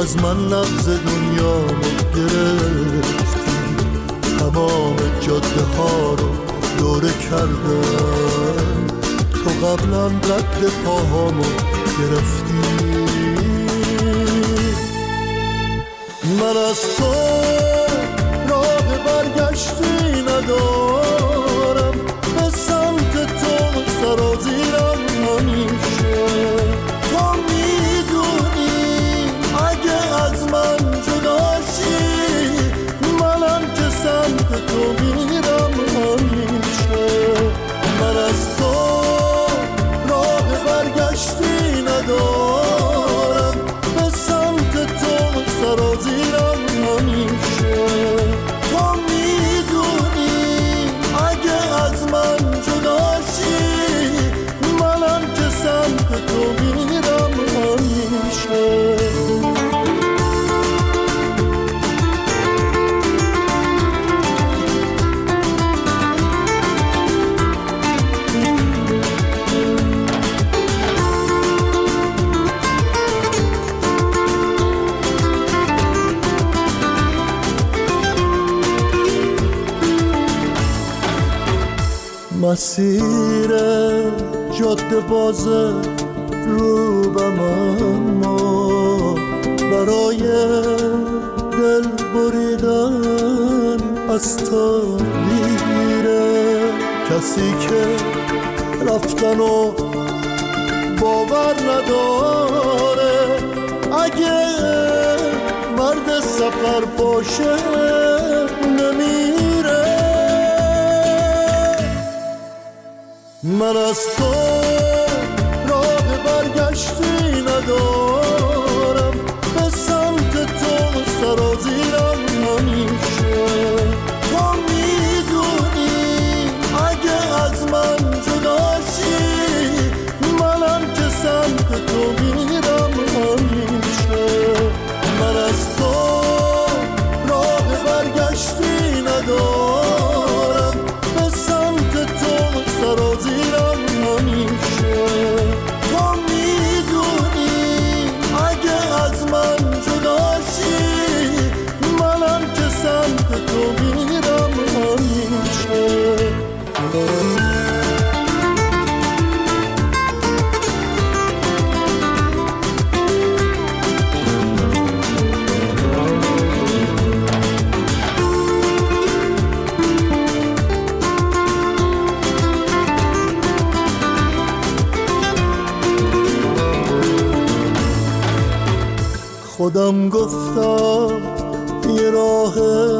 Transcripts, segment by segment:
از من نبض دنیا رو گرفتی، تمام جاده ها رو دوره کردم، تو قبلا رد پاهامو گرفتی. من از تو راه برگشتی ندارم، به سمت تو سرازیرم همیشه. تو میدونی اگه از من جداشی، منم که سمت تو میرم همیشه. من از تو راه برگشتی ندارم، به سمت تو سرازیرم همیشه. تو میدونی اگه از من جداشی، منم که سمت تو میرم همیشه. مسیر جاده بازه روبم، اما برای دل بریدن از تا دیره. کسی که رفتن و باور نداره، اگه مرد سفر باشه نمیره. من از تو راه برگشتی ندارم، به سمت تو سرازیرم همیشه. تو میدونی اگه از من جداشی، منم که سمت تو میرم همیشه. من از تو راه برگشتی ندارم، به سمت تو سرازیرم همیشه. تو میدونی اگه از من جداشی، منم که سمت تو میرم همیشه. خودم گفتم یه راه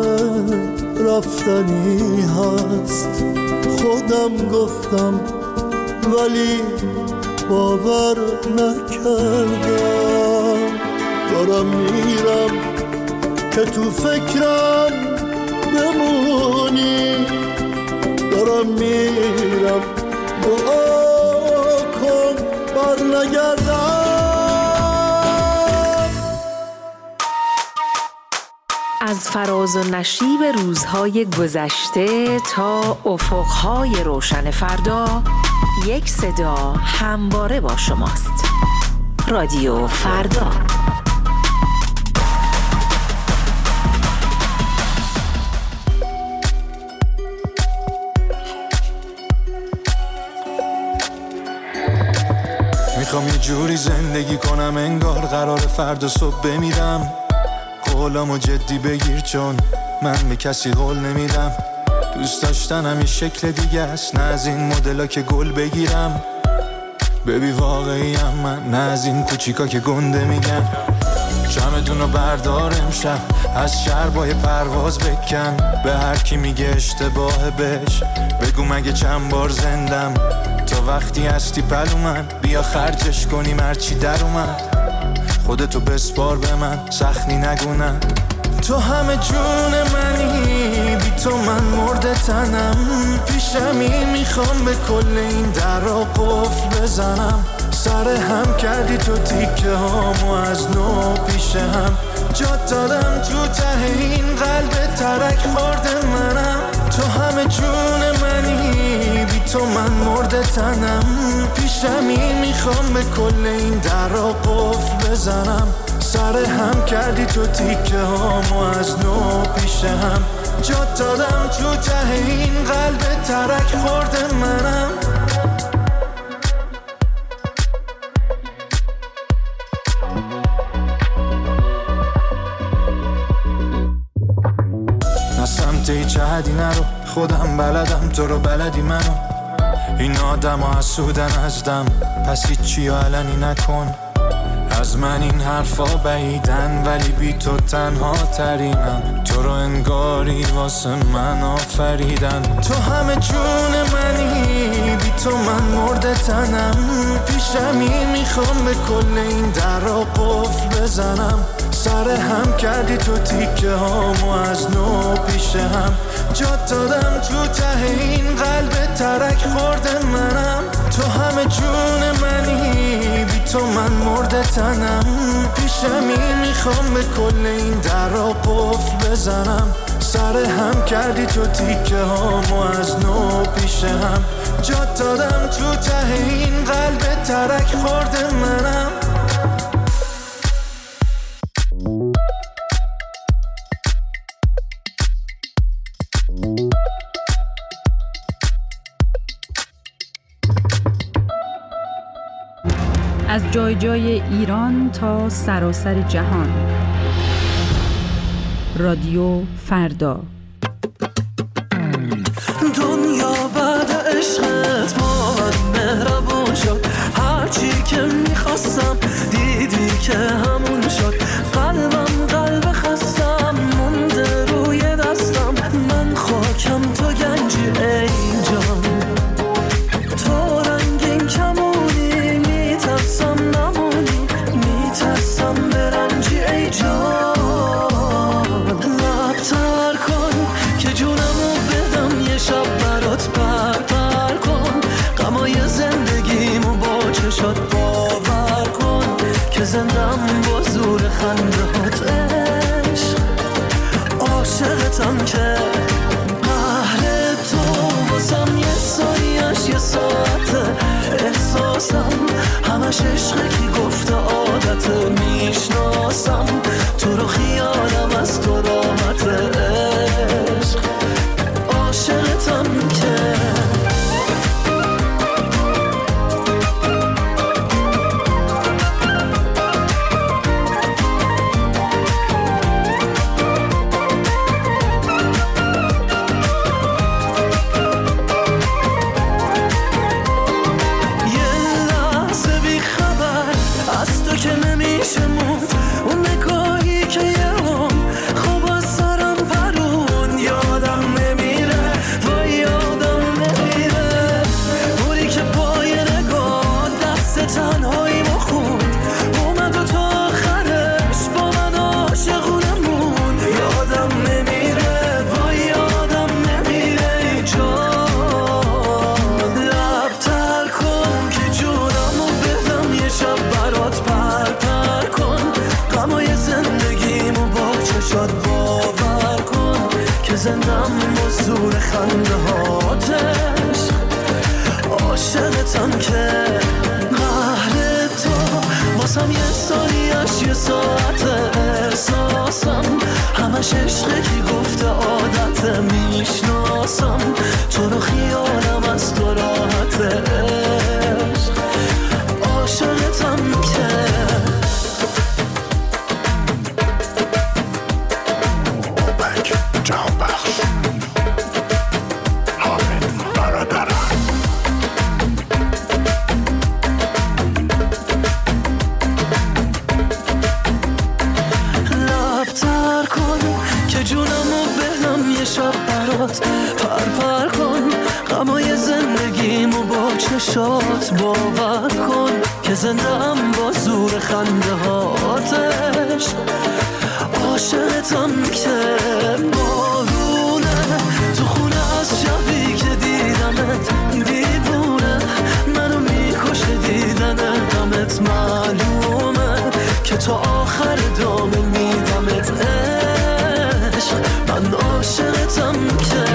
رفتنی هست، خودم گفتم ولی باور نکردم. دارم میرم که تو فکرم بمونی، دارم میرم دعا کن بر نگردم. از فراز و نشیب روزهای گذشته تا افقهای روشن فردا، یک صدا همواره با شماست. رادیو فردا. میخوام یه جوری زندگی کنم انگار قرار فردا صبح بمیرم. قولامو جدی بگیر چون من به کسی قول نمیدم. دوست داشتنم یه شکل دیگه است، نه از این مدلا که گل بگیرم. ببی واقعیم من، نه از این کوچیکا که گنده میگن. جمعتونو بردار امشب، از شربای پرواز بکن. به هر کی میگه اشتباه بهش بگو مگه چند بار زندم. تا وقتی هستی پلو من، بیا خرجش کنیم هرچی در اومد. خودتو بسپار به من، سخنی نگونم. تو همه جون منی، بی تو من مرده تنم. پیشمی میخوام به کل این درا قفل بزنم. سر هم کردی تو تیکه هامو از نو پیش هم. جات دادم تو ته این قلب ترک خورده منم. تو همه جون منی، بی تو من مرده تنم. پیشمی میخوام به کل این درا قفل بزنم. سر هم کردی تو تیکه هامو از نو پیش هم جات دادم تو ته این قلب ترک خورده منم. نه سمت هیچ حدی نرو، خودم بلدم تو رو بلدی منو. این آدم ها حسودن از دم، پس هیچی علنی نکن. از من این حرفا بعیدن ولی بی تو تنها ترینم. تو رو انگاری واسه من آفریدن. تو همه جون منی، بی تو من مرده تنم. پیشمی میخوام به کل این در را قفل بزنم. سر هم کردی تو تیکه هامو از نو پیش هم جات دادم تو ته این قلب ترک خورده منم. تو همه جون منی، بی تو من مرده تنم. پیشمی میخوام به کل این در را قفل بزنم. سر هم کردی تو تیکه هامو از نو پیش هم جات دادم تو ته این قلب ترک خورده منم. از جای جای ایران تا سراسر جهان. رادیو فردا. دنیا بعد عشقت با من مهربون شد. هرچی که میخواستم دیدی که همون شد. قلبم قلب خستم مونده روی دستم. من خاکم تو گنجی ای جان. تو رنگین کمونی میترسم نمونی. میترسم برنجی ای جان. لبتر کن که جونمو بدم یه شب برات پر کن. غمای زندگیمو با چشات باور کن که زندم با زور خندهات عشق. عاشقتم که قهر تو واسم یه ثانیه‌اش یه ساعته. احساسم همش عشقه که گفته عادته. میشناسم تو رو خیالم از تو راحت عشق. عاشقتم که زندم با زور خنده هاتش. عاشقتم که قهر تو واسم یه ثانیه‌اش یه ساعت. احساسم همش عشقه که گفته عادت. میشناسم تو رو خیالم از تو راحت عشق. عاشقتم که پر کن. غمای زندگیمو با چشات باور کن که زندم با زور خنده هاتش. عاشقتم که بارونه تو خونه از شبی که دیدمت. دیوونه منو میکشه دیدن غمت. معلومه که تو آخر دامه میدمت عشق. من عاشقتم که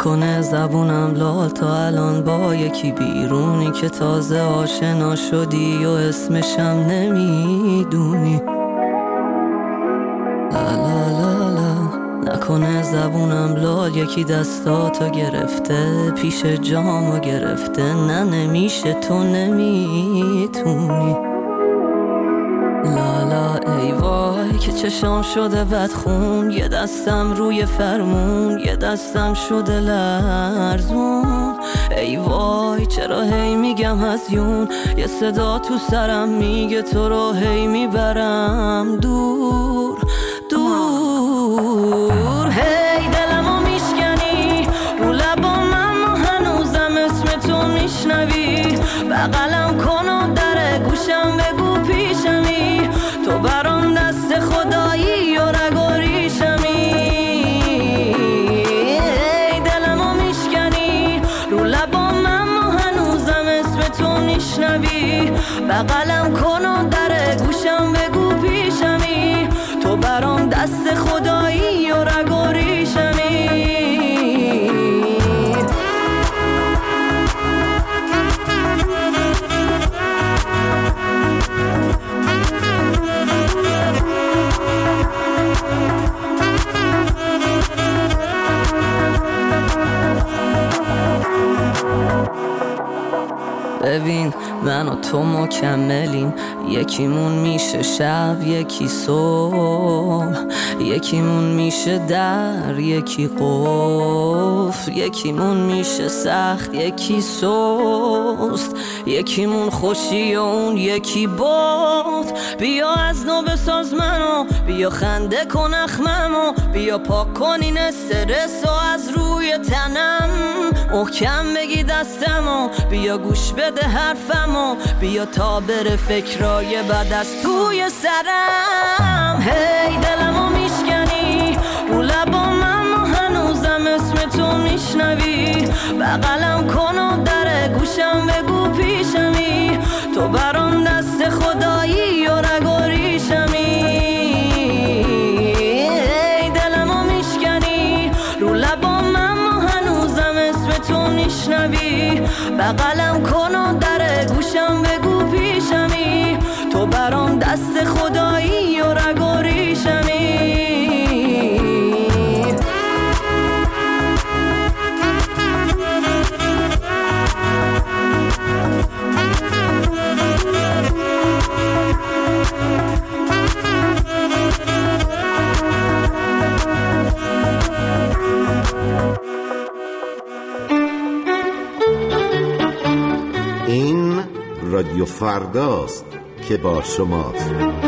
نکنه زبونم لال تا الان با یکی بیرونی که تازه آشنا شدی و اسمشم نمیدونی. لا لا لا لا نکنه زبونم لال یکی دستاتو گرفته پیش جامو گرفته. نه نمیشه تو نمیتونی. لالا ای وای که چشام شده بدخون، یه دستم روی فرمون یه دستم شده لرزون. ای وای چرا هی میگم هزیون، یه صدا تو سرم میگه تو رو هی میبرم دور دور. هی دلمو میشکنی رو لبام اما هنوزم اسم تو میشنوی. بغلم کن و در گوشم بگو پیشمی، تو برام دست خدایی و رگ و ریشمی. ای دلمو میشکنی رو لبام اما هنوزم اسم تو میشنوی. بغلم کن و در گوشم بگو پیشمی، تو برام دست خدایی و رگ و ریشمی. ببین من و تو مکملیم، یکیمون میشه شب یکی صبح، یکیمون میشه در یکی قفل، یکیمون میشه سخت یکی سست، یکیمون خوشی و اون یکی باد. بیا از نو بساز منو، بیا خنده کن اخممو، بیا پاک کن این استرس و از روی تنم محکم بگی دستمو، بیا گوش بده حرفمو، بیا تا بره فکرای بد از توی سرم. هی دلمو میشکنی رو لبام اما هنوزم اسم تو میشنوی. بغلم کن و در گوشم بگو پیشمی، تو برام دست خدایی و رگ و ریشمی. هی دلمو میشکنی رو لبام اما هنوزم اسم تو میشنوی. بغلم کن و در گوشم بگو پیشمی، تو برام دست خدایی و رگ و ریشمی. این رادیو فرداست که با شماست.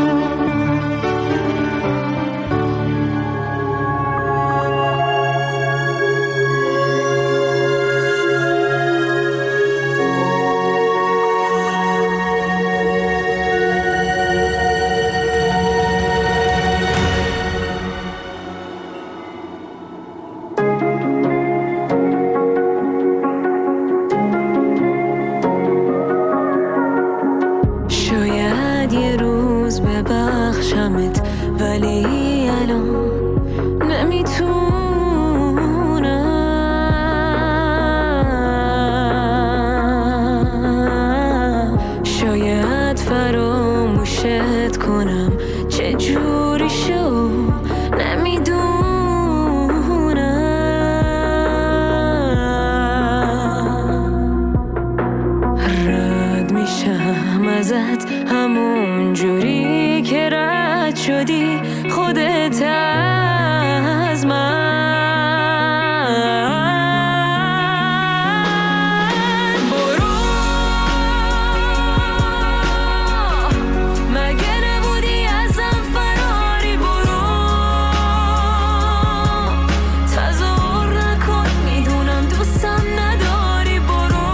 ولی الان نمیتونم، شاید فراموشت کنم چجوری شو نمیدونم. رد میشم ازت همون جوری که رد شدی خودت از من. برو مگه نبودی ازم فراری، برو تظاهر نکن میدونم دوستم نداری، برو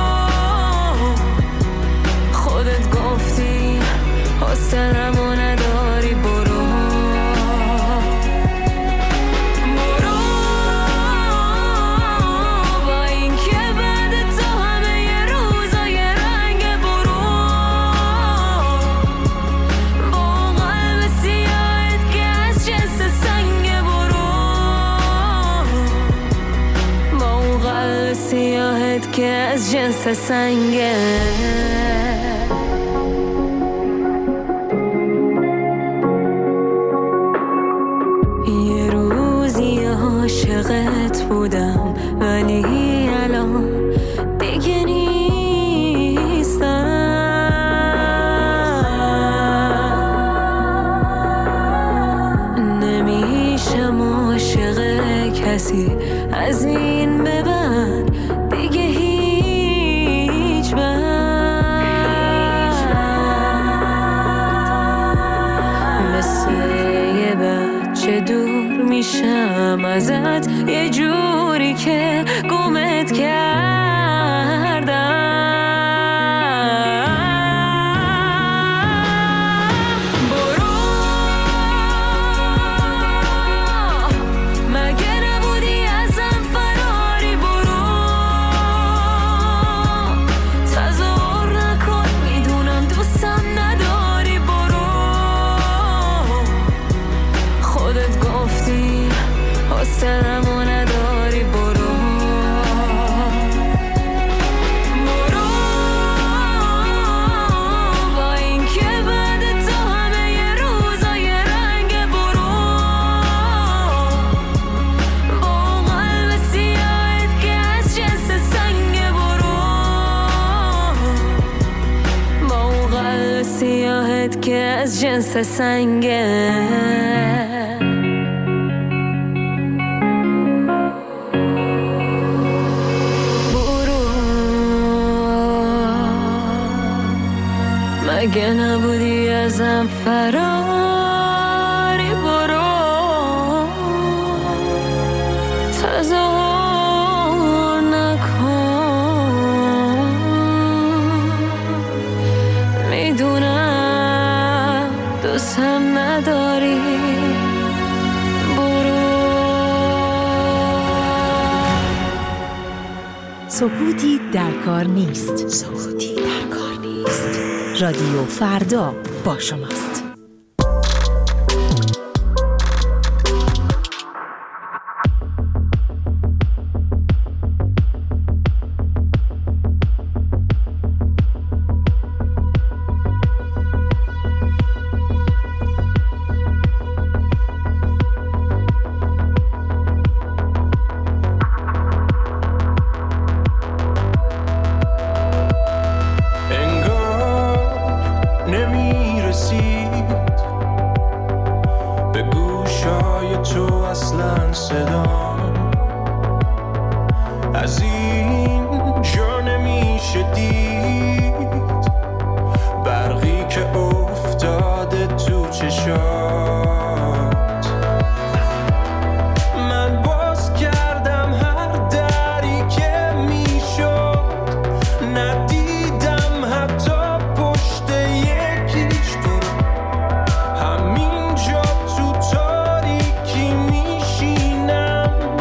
خودت گفتی حوصله‌مو نداری، برو که از جنس سنگه. یه روزی عاشقت بودم ولی الان دیگه نیستم. نمیشم عاشق کسی از این به بعد دیگه هیچ وقت. مثل یه بچه دور میشم ازت یه جوری که گمت کردم. سرمو نداری برو با این که بعد تو همه یه روزای رنگ برو با اون قلب سیاهت که از جنس سنگ برو با اون قلب سیاهت که از جنس سنگه. مگه نبودی ازم فراری برو تظاهر نکن. میدونم دوستم نداری برو. سکوتی در کار نیست. سکوتی در کار نیست. رادیو فردا با شماست. همینجا تو تاریکی میشینم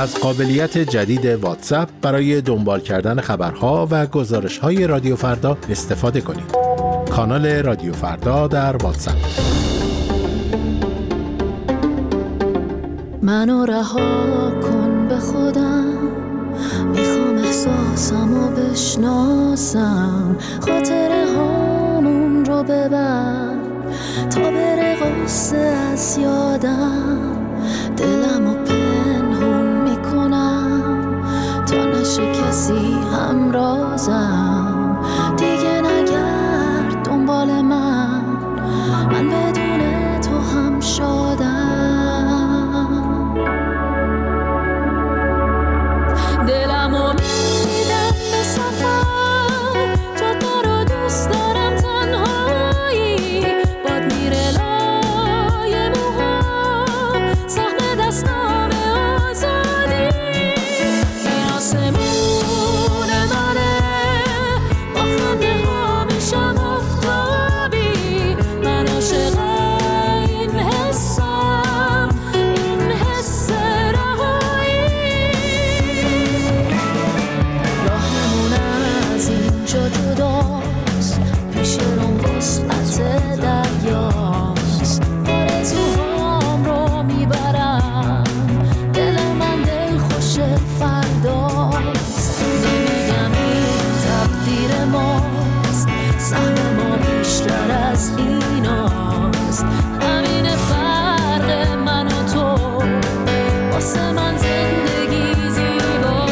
از قابلیت جدید واتساپ برای دنبال کردن خبرها و گزارش‌های رادیو فردا استفاده کنید. کانال رادیو فردا در واتساپ. منو رها کن به خودم، میخوام احساسمو بشناسم، خاطره هامون رو ببر تا بره غصه از یادم، دلمو پنهون میکنم تا نشه کسی همرازم، دیگه نگرد دنبال من بدون تو هم شادم، دلمو میدم به سفر، جاده رو دوست دارم تنهایی، باد میره لای موها، سهم دستام آزادی، این آسمون منه، با خنده ها میشم افتابی، من عاشق این حسم، این حس رهایی، راهمون از اینجا جداست، پیش روم وسعت دریاست، آرزوهام رو میبرم، دل من دل خوش فرداست، نمیگم این تقدیر ماست، سهم ما بیشتر از ایناست، همین فرق من و تو، واسه من زندگی زیباست،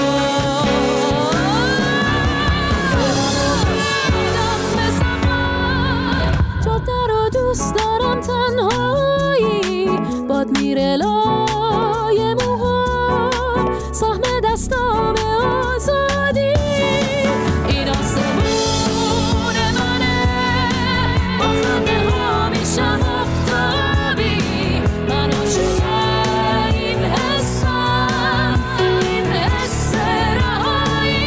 میدم به سفر، جاده رو دوست دارم تنهایی، باد میره لای موها، سهم دستام آزادی، این آسمون منه، با خنده ها میشم افتابی، من عاشق این حسم، این حس رهایی.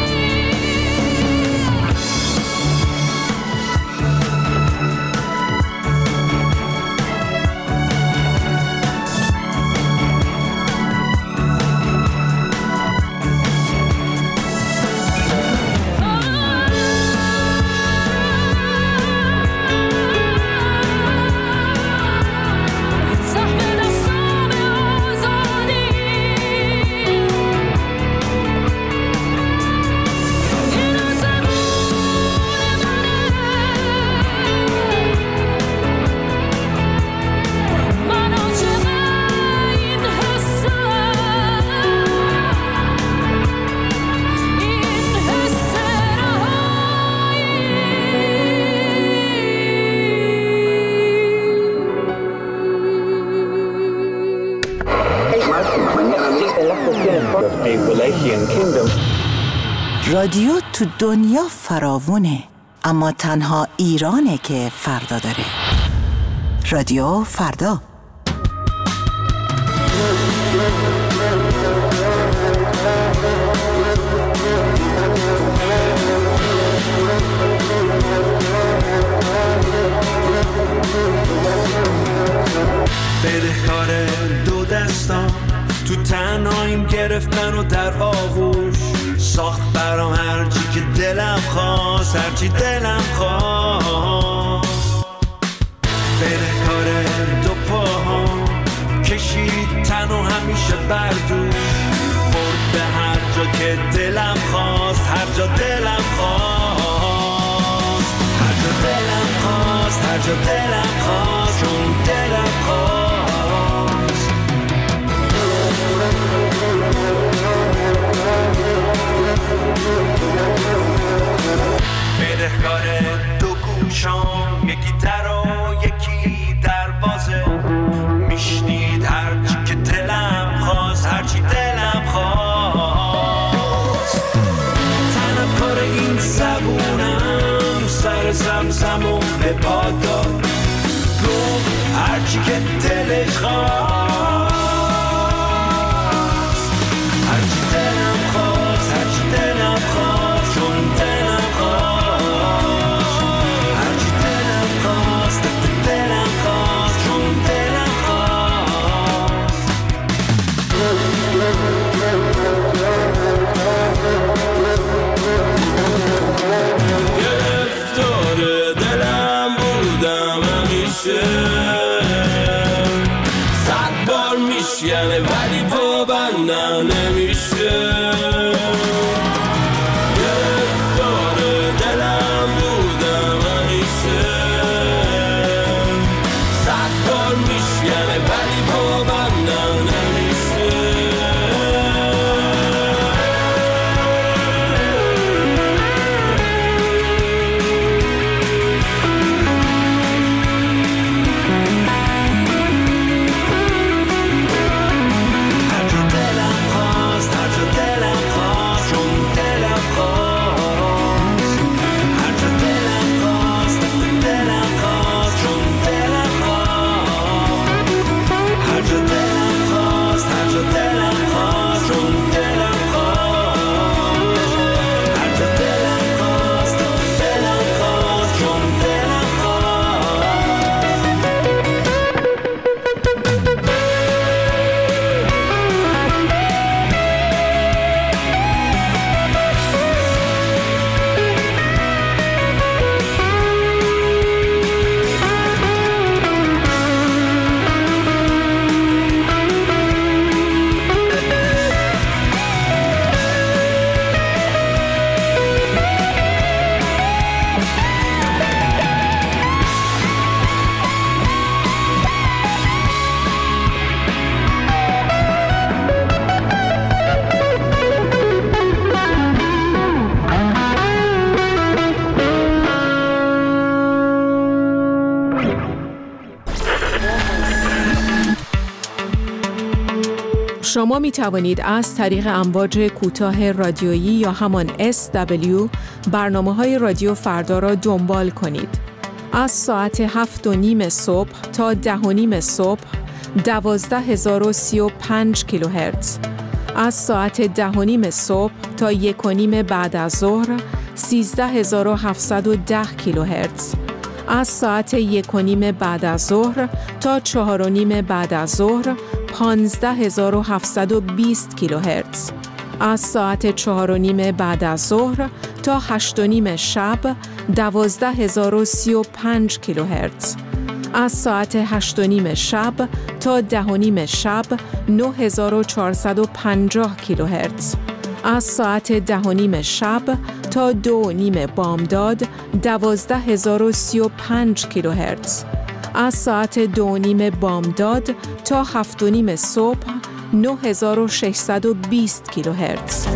سهم دستام آزادی، این آسمون منه، من عاشق این حسم، این حس رادیو تو دنیا فراوونه، اما تنها ایرانه که فردا داره. رادیو فردا. بدهکار دو دستان تو تنهاییم گرفتن و در آغوش ساخت برام هرچی که دلم خواست، هرچی دلم خواست، بدهکار دو پاهام کشید تن و همیشه بردوش، برد به هر جا که دلم خواست، هر جا دلم خواست، هر جا دلم خواست، هر جا دلم خواست، چون دلم خواست. بدهکار دو گوشام، یکی در و یکی دروازه، میشنید هرچی که دلم خواست، هرچی دلم خواست، طلبکار این زبونم، سر زمزمو به پا داد، گفت هرچی که دلش خواست، هرچی دلم خواست، هرچی دلم خواست، چون دلم خواست، هرچی دلم خواست، دلم خواست، چون دلم خواست. شما می توانید از طریق امواج کوتاه رادیویی یا همان SW برنامه‌های رادیو فردا را دنبال کنید. از ساعت 7:30 صبح تا 10:30 صبح 12035 کیلوهرتز. از ساعت 10:30 صبح تا 1:30 بعد از ظهر 13710 کیلوهرتز. از ساعت 1:30 بعد از ظهر تا 4:30 بعد از ظهر 15720 کیلوهرتز. از ساعت 4:30 بعد از ظهر تا 8:30 شب 12035 کیلوهرتز. از ساعت 8:30 شب تا 10:30 شب 9450 کیلوهرتز. از ساعت 10:30 شب تا 2:30 بامداد 12035 کیلوهرتز. از ساعت 2:30 بامداد تا 7:30 صبح 9620 کیلوهرتز.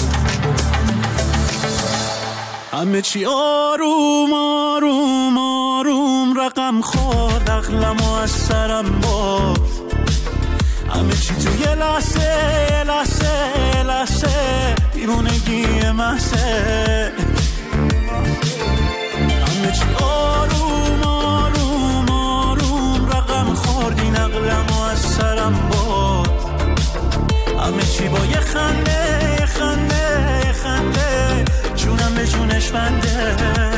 همه چی آروم آروم آروم رقم خورد، عقلمو از سرم برد. همه چی تو یه لحظه لحظه لحظه دیوونگی محضه. همه چی آروم آروم آروم رقم خورد، این عقلمو از سرم برد. همه چی با یه خنده خنده خنده جونم به جونش بنده.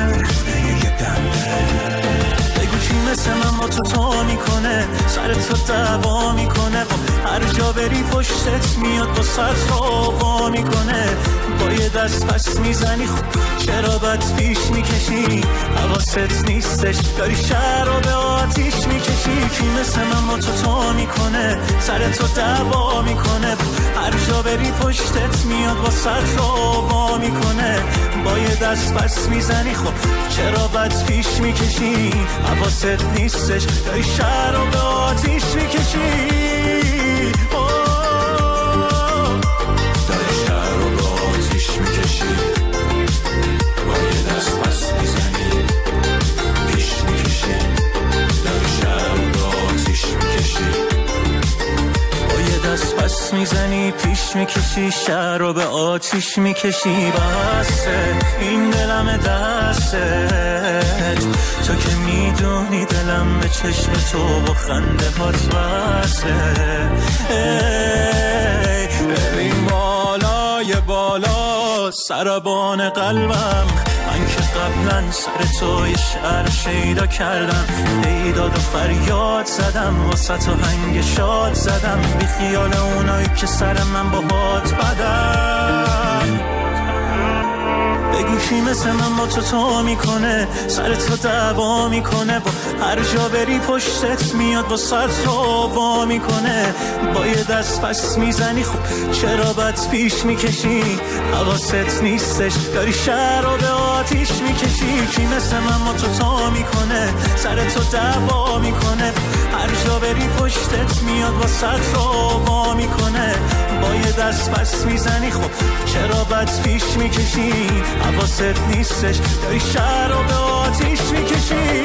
بگو کی مثل من با تو میکنه، سرت رو دعوا میکنه، هر جا بری پشتت میاد با سرت رو وا میکنه. با یه دست پس میزنی خب چرا بد پیش میکشی، حواست نیستش داری شهر رو به آتیش میکشی. کی مثل من با تو میکنه، سرت رو دعوا میکنه، هر جا بری پشتت میاد با سرت رو وا میکنه. با یه دست پس میزنی خب چرا بد پیش میکشی، حواست نیستش داری شهر رو به آتیش میکشی. داری شهر رو به آتیش میکشی. با یه دست پس میزنی پیش میکشی، داری شهر رو به آتیش میکشی. با یه دست پس میزنی پیش میکشی، شهر رو به آتیش میکشی. بسه این دلم دستت، تو که میدونی دلم به چشم تو با خنده هات بسه. ببین بالای بالا سربان قلبم، من که قبلا سر تو یه شعر شیدا کردم، پیداد و فریاد زدم، واسه تو هنگ شاد زدم، بی خیال اونایی که سر من با هات بدن. بگو کی مثل من با تو میکنه، سرت رو دعوا میکنه، با هر جا بری پشتت میاد با سرت رو وا میکنه. با یه دست پس میزنی خب چرا بد پیش میکشی، حواست نیستش داری شهر رو به آتیش میکشی. کی مثل من با تو میکنه، سرت رو دعوا میکنه، هر جا بری پشتت میاد با سرت رو وا میکنه. با یه دست پس میزنی خب چرا بد پیش میکشی، حواست نیستش داری شهر رو به آتیش میکشی.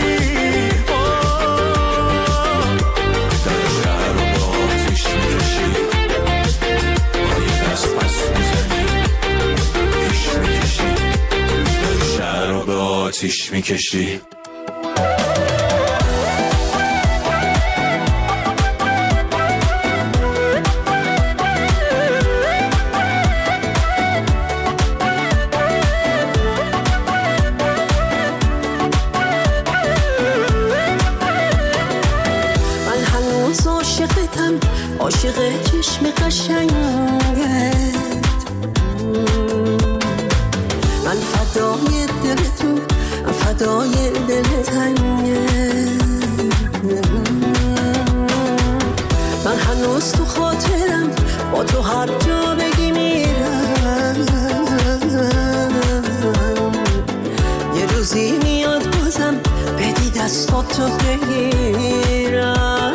داری شهر رو به آتیش میکشی. با یه دست پس میزنی پیش میکشی، داری شهر رو به آتیش میکشی. عاشق چشم قشنگت، من فدای دل تو، فدای دل تنگت. من هنوز تو خاطرم، با تو هر جا بگی میرم. یه روزی میاد بازم بدی دستاتو بگیرم.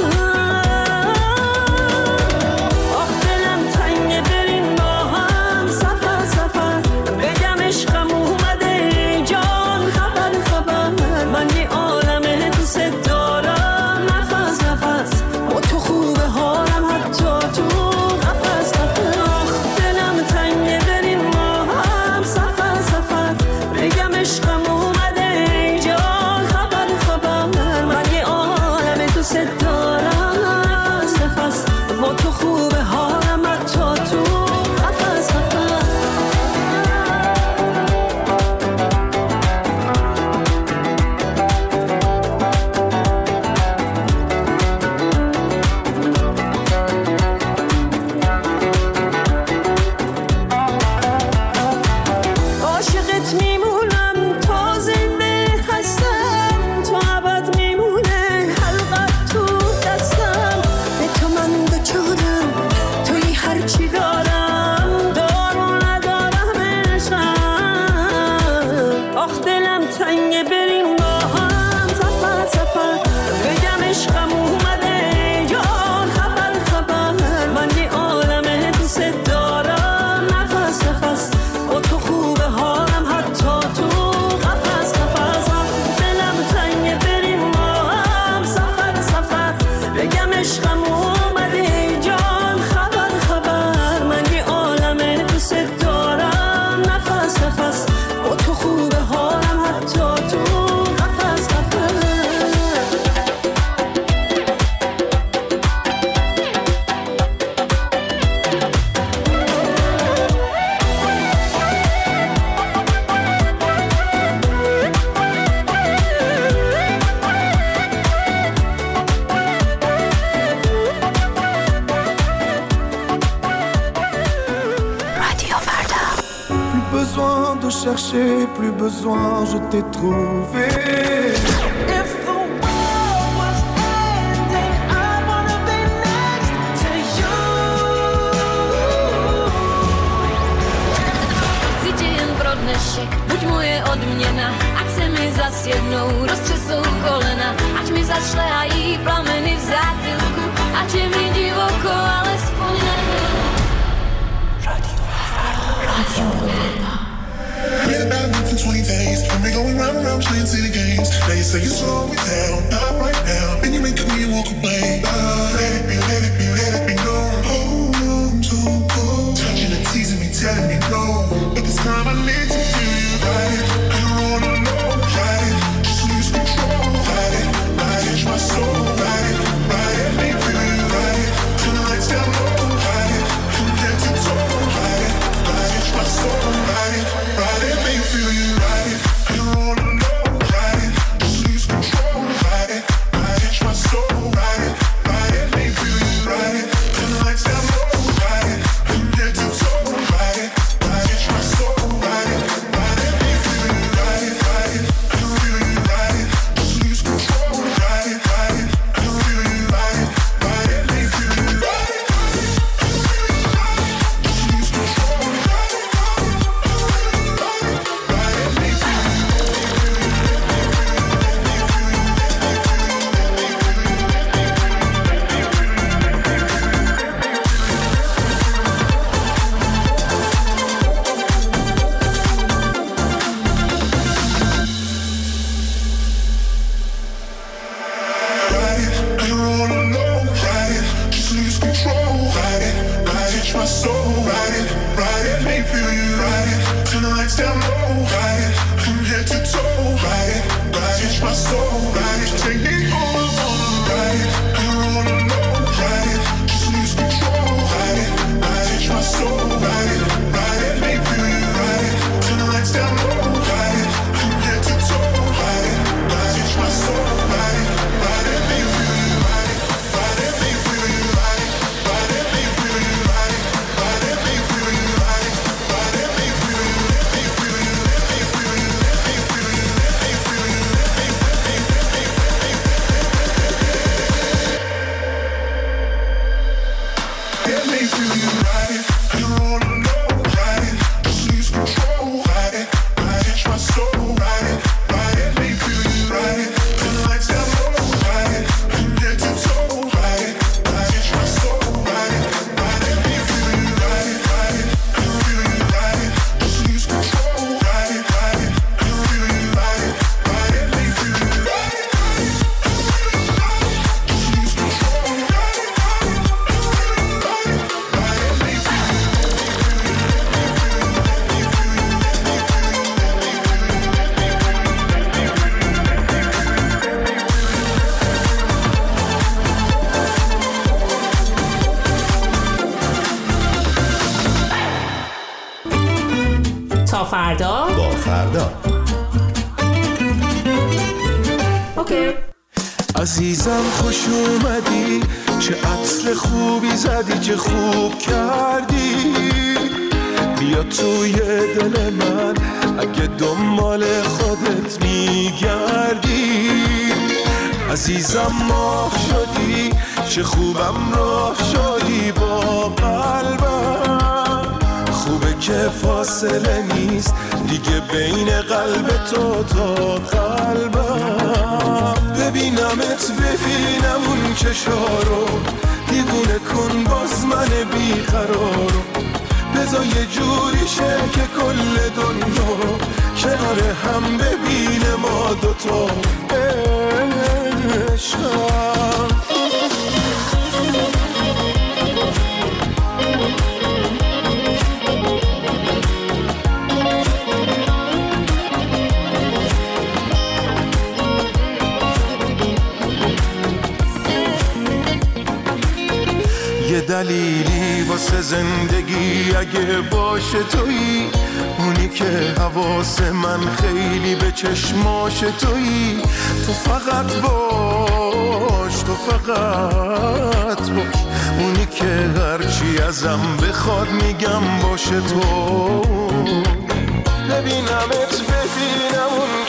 besoin de chercher, plus besoin, je t'ai trouvé. Buď moje odměna, ať se mi zas jednou roztřesou kolena, ať mi zašlehají plameny v zátylku, ať je mi divoko, alespoň nevím. Radio Been about a week for 20 days, and we going round and round playing city games. Now you say you slow me down, not right now, and you make me walk away. Let it be, let it be, let it be known. Hold on to go, touching and teasing me, telling me no, but this time I need to feel you ride it. I don't wanna know, ride it, just lose control, ride it, my soul, ride it, make me feel you ride it. Turn the lights down low, ride it, from head to toe, ride it, my soul, ride it, make me feel you ride it. I don't wanna know, ride it, just lose control, ride it, my soul, ride it, make me feel you ride it. Turn the lights down low, ride it, from head to toe, ride it, my soul, ride it, make me feel you ride it, I don't feel you ride it, just lose control, ride it, I don't feel you ride it, make me feel you ride it, just lose control, ride it, make me feel you. Ride it, I don't wanna know, ride it, just lose control, ride it, my soul, ride it, make me feel you, ride it, turn the lights down low, ride it, from head to toe, ride it, my soul, ride it, take me all I wanna, ride it, I don't wanna know, ride it, just lose control, ride it, my soul, ride it, make me feel you, ride it, turn the lights down low, ride it, from head to toe, ride it, my soul, ride it, make me feel you, ride it, make me feel you, ride it, make me feel you, ride it, make me feel you, ride it, make me feel you, let me feel you, let me feel you, let me feel you, let me feel you, let me feel you, ride it, I don't wanna know, ride it, just lose control, ride it, my soul, ride it, make me feel you, ride it, turn the lights down low, ride it, from head to toe, ride it, my soul, ride it, make me feel you, ride it, I don't feel you, ride it, just lose control, ride it, I don't feel you, ride it, make me feel you, ride it, just lose control, ride it, make me feel you. تا فردا. با فردا. اوکی. عزیزم خوش اومدی، چه عطر خوبی زدی، چه خوب کردی، بیا توی دل من اگه دنبال خودت میگردی. عزیزم ماه شدی، چه خوبم راه شدی با قلبم، خوبه که فاصله نیست دیگه بین قلب تو تا قلبم. ببینمت ببینم اون چشارو، دیوونه کن باز من بیقرارو، بذار یه جوری شه که کل دنیا کنار هم ببینه ما دوتا عشقم. یه دلیلی واسه زندگی اگه باشه تویی، اونی که حواس من خیلی به چشماش تویی. تو فقط باش، تو فقط باش، اونی که هرچی ازم بخواد میگم باشه تو.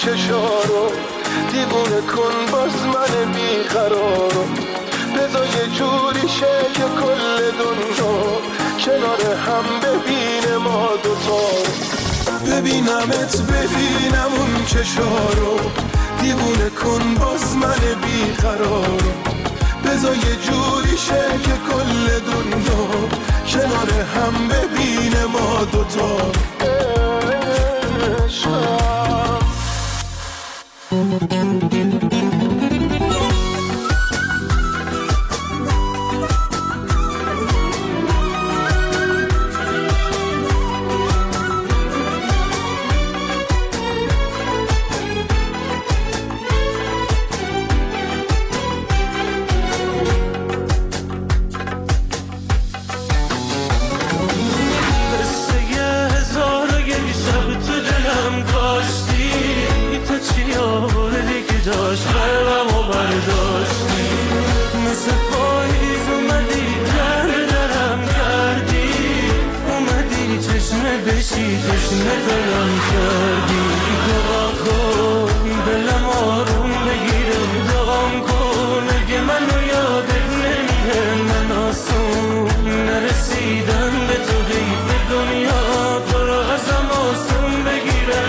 چشارو، دیوونه کن باز من بیقرارو، بذار یه جوری شه که کل دنیا کنار هم ببینه ما دوتا. ببینمت ببینم اون چشارو، دیوونه کن باز من بیقرارو، بذار یه جوری شه که کل دنیا کنار هم ببینه ما دوتا. داشت قلبمو برداشتی، مثل پاییز اومدی درم کردی، اومدی چشمه بشی تشنه دلم کردی. دعا کن دلم آروم بگیره، دعام کن اگه منو یادت نمیره، من آسون نرسیدم به تو حیف دنیا تو رو ازم آسون بگیره.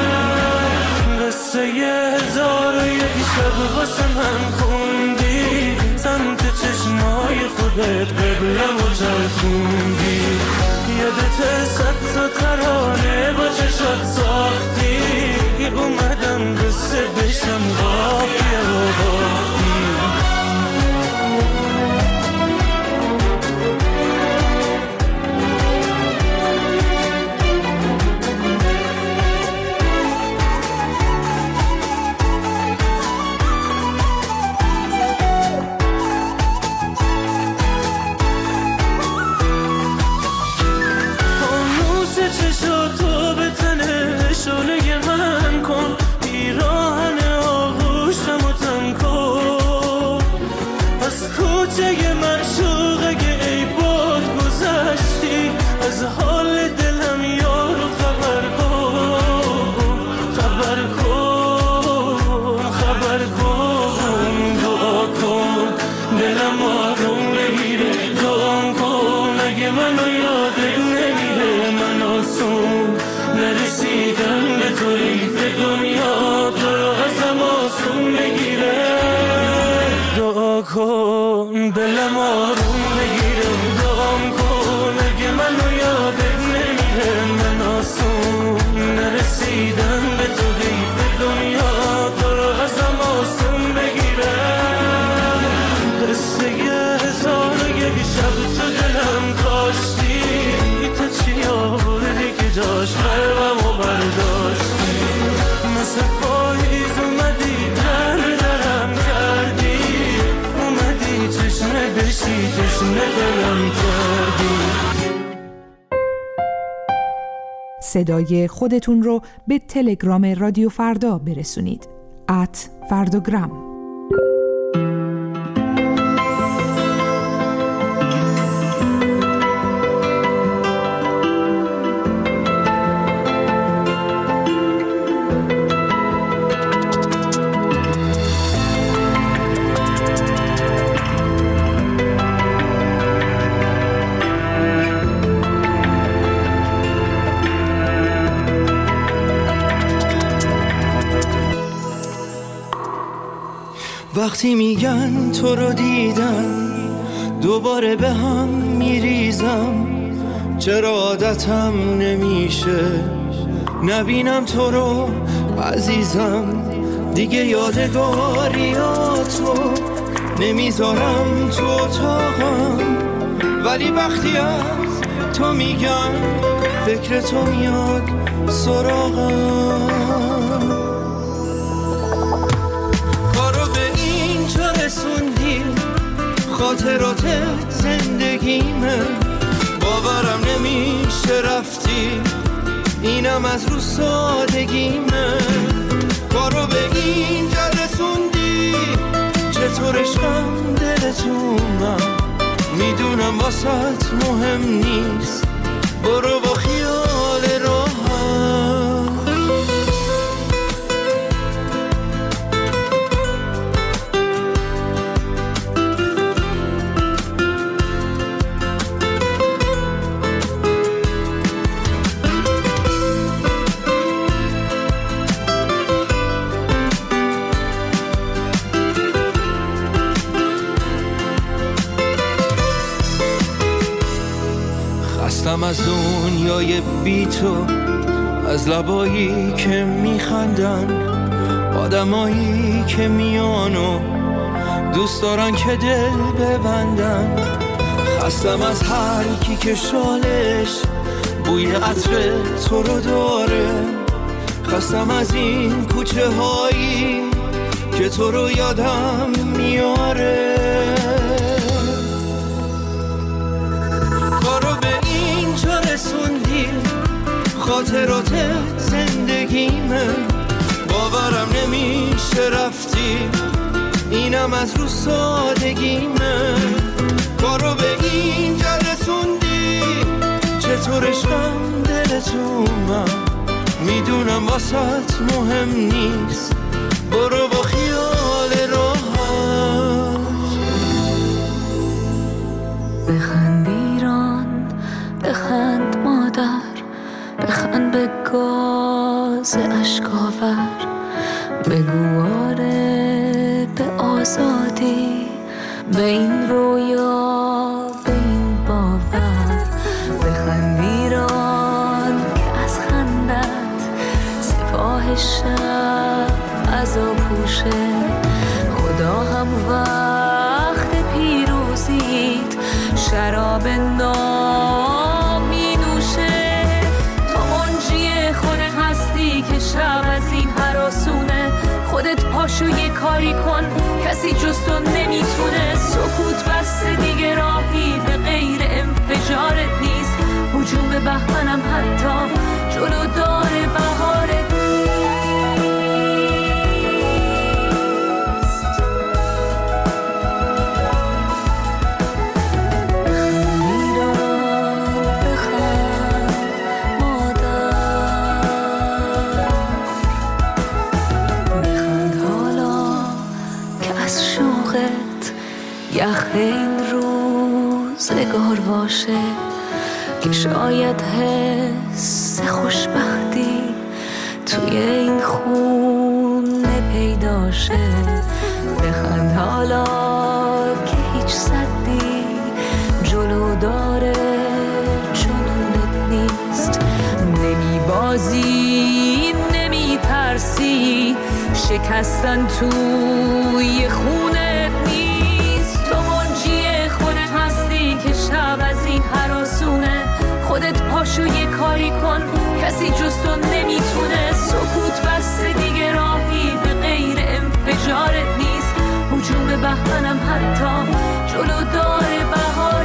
قصه هزار و یک شب واسه من خوندی، سمت چشمای خودت قبلم و چرخوندی، یادت صد تا ترانه با چشات ساختی، اومدم قصه بشم قافیه و باختی. چشاتو به تنه شعله من کن، پیراهن آغوشم و تن کن، از کوچه معشوق اگه ای باد گذشتی، از حال دلم یارو خبر کن، خبر کن، خبر کن. دعا کن دلم آروم بگیره، دعا کن اگه منو یادت نمیره، من آسون نرسیدم به تو حیف دنیا تو رو ازم آسون بگیره. دعا کن دلم آروم بگیره، دعام کن اگه منو یادت نمیره، من آسون نرسیدم به تو حیف دنیا تو رو ازم آسون بگیره. قصه هزار و یک شب تو دلم کاشتی، تا چی آوردی که جاش قلبمو برداشتی، مثل پاییز اومدی درم کردی، اومدی چشمه بشی تشنه دلم کردی. صدای خودتون رو به تلگرام رادیو فردا برسونید @فردوگرام. وقتی میگن تو رو دیدم دوباره به هم میریزم، چرا عادتم نمیشه نبینم تو رو عزیزم، دیگه یادگاریاتو نمیذارم تو اتاقم، ولی وقتی از تو میگن فکر تو میاد سراغم. رسوندی خاطرات زندگیمه، باورم نمیشه رفتی، اینم از رو سادگیمه، کارو به اینجا رسوندی، چطور عشقم دلتونم، میدونم واسط مهم نیست، برو با خیال راحت. از دنیای بی تو، از لبایی که میخندن، آدمایی که میان و دوست دارن که دل ببندن. خستم از هر کی که شالش بوی عطر تو رو داره، خستم از این کوچه هایی که تو رو یادم میاره. کارو به اینجا رسوندی، خاطرات زندگیمه، باورم نمیشه رفتی، اینم از رو سادگیمه. کارو به اینجا رسوندی، چطور عشقم دلتو من میدونم واسط مهم نیست، برو با خیال راحت. بخند ایران، بخند مادر، بخند به گاز اشکاور، بگو آره به آزادی، به این رویا، به این باور. بخند ایران که از خندت سپاه شب عذاب پوشه، خدا هم وقت پیروزیت شراب نام می نوشه. تو منجی خود هستی که شب از این هراسونه، خودت پاشو یه کاری کن، کسی جز تو نمیتونه. سکوت بسته دیگه راهی به غیر انفجارت نیست، هجوم به بهمنم حتی جلو داره بهارت نیست. بخند ایران، بخند مادر، بخند حالا که از شوقت یخ این روزگار باشه، که شاید حس خوشبختی توی این خونه پیدا شه. بخند حالا که هیچ صدی جلو داره جنونت نیست، نمی بازی نمی ترسی، شکستن توی خونت نیست. تو منجی خودت هستی که شب از این هراسونه، خودت پاشو یه کاری کن، کسی جز تو نمیتونه. سکوت بسته دیگه راهی به غیر انفجارت نیست، هجوم به بهمنم حتی جلو داره بهار.